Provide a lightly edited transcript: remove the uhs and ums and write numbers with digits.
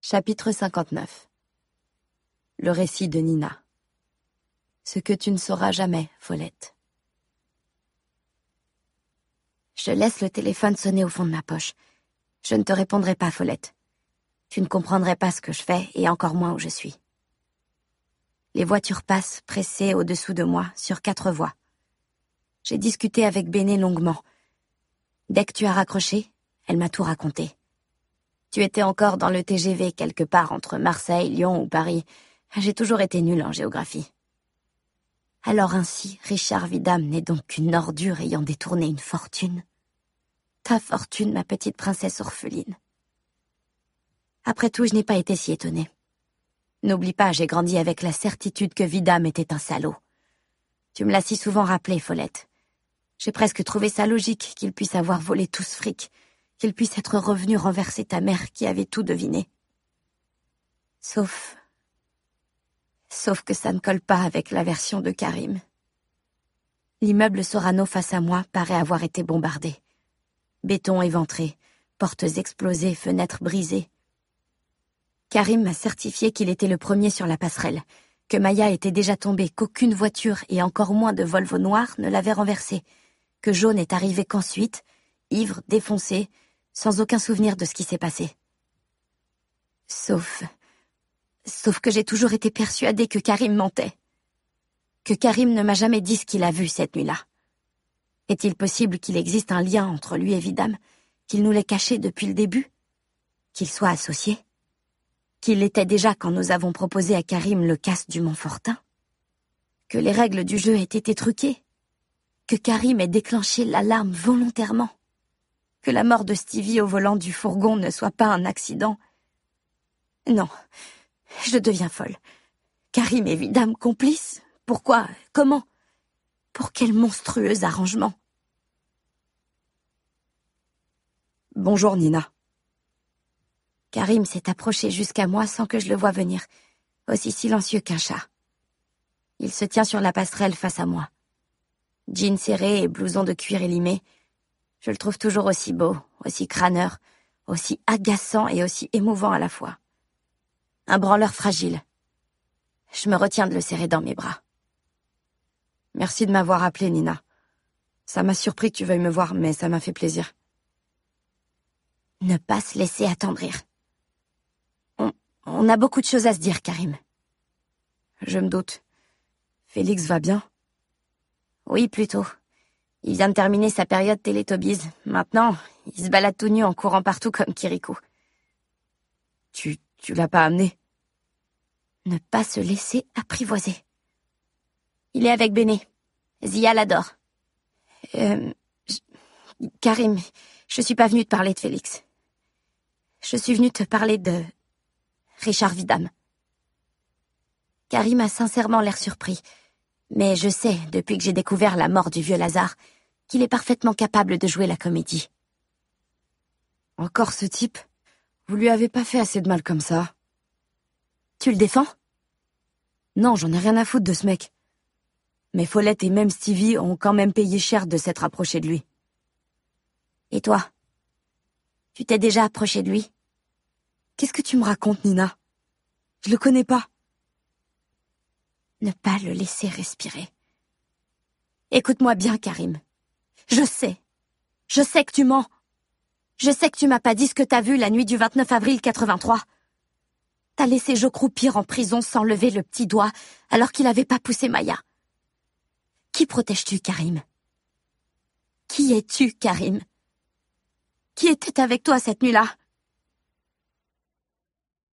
Chapitre 59. Le récit de Nina. Ce que tu ne sauras jamais, Follette. Je laisse le téléphone sonner au fond de ma poche. Je ne te répondrai pas, Follette. Tu ne comprendrais pas ce que je fais, et encore moins où je suis. Les voitures passent, pressées au-dessous de moi, sur 4 voies. J'ai discuté avec Béné longuement. Dès que tu as raccroché, elle m'a tout raconté. Tu étais encore dans le TGV quelque part entre Marseille, Lyon ou Paris. J'ai toujours été nulle en géographie. Alors ainsi, Richard Vidam n'est donc qu'une ordure ayant détourné une fortune. Ta fortune, ma petite princesse orpheline. Après tout, je n'ai pas été si étonnée. N'oublie pas, j'ai grandi avec la certitude que Vidam était un salaud. Tu me l'as si souvent rappelé, Follette. J'ai presque trouvé ça logique qu'il puisse avoir volé tout ce fric, qu'il puisse être revenu renverser ta mère qui avait tout deviné. Sauf que ça ne colle pas avec la version de Karim. L'immeuble Sorano face à moi paraît avoir été bombardé. Béton éventré, portes explosées, fenêtres brisées. Karim m'a certifié qu'il était le premier sur la passerelle, que Maya était déjà tombée, qu'aucune voiture et encore moins de Volvo noir ne l'avait renversée, que Jaune est arrivé qu'ensuite, ivre, défoncé, sans aucun souvenir de ce qui s'est passé. Sauf que j'ai toujours été persuadée que Karim mentait. Que Karim ne m'a jamais dit ce qu'il a vu cette nuit-là. Est-il possible qu'il existe un lien entre lui et Vidam, qu'il nous l'ait caché depuis le début? Qu'il soit associé? Qu'il l'était déjà quand nous avons proposé à Karim le casse du Montfortin? Que les règles du jeu aient été truquées? Que Karim ait déclenché l'alarme volontairement? Que la mort de Stevie au volant du fourgon ne soit pas un accident? Non, je deviens folle. Karim et Vidam complices? Pourquoi? Comment? Pour quel monstrueux arrangement? Bonjour, Nina. Karim s'est approché jusqu'à moi sans que je le voie venir, aussi silencieux qu'un chat. Il se tient sur la passerelle face à moi. Jean serré et blouson de cuir élimé, je le trouve toujours aussi beau, aussi crâneur, aussi agaçant et aussi émouvant à la fois. Un branleur fragile. Je me retiens de le serrer dans mes bras. Merci de m'avoir appelé, Nina. Ça m'a surpris que tu veuilles me voir, mais ça m'a fait plaisir. Ne pas se laisser attendrir. On a beaucoup de choses à se dire, Karim. Je me doute. Félix va bien? Oui, plutôt. Il vient de terminer sa période Télétobies. Maintenant, il se balade tout nu en courant partout comme Kirikou. Tu l'as pas amené? Ne pas se laisser apprivoiser. Il est avec Béné. Zia l'adore. Karim, je suis pas venue te parler de Félix. Je suis venue te parler de Richard Vidam. Karim a sincèrement l'air surpris, mais je sais, depuis que j'ai découvert la mort du vieux Lazare, qu'il est parfaitement capable de jouer la comédie. Encore ce type? Vous lui avez pas fait assez de mal comme ça? Tu le défends? Non, j'en ai rien à foutre de ce mec. Mais Follette et même Stevie ont quand même payé cher de s'être approchés de lui. Et toi? Tu t'es déjà approché de lui? Qu'est-ce que tu me racontes, Nina? Je le connais pas. Ne pas le laisser respirer. Écoute-moi bien, Karim. Je sais que tu mens. Je sais que tu m'as pas dit ce que t'as vu la nuit du 29 avril 83. T'as laissé Jo croupir en prison sans lever le petit doigt alors qu'il avait pas poussé Maya. Qui protèges-tu, Karim? Qui es-tu, Karim? Qui était avec toi cette nuit-là?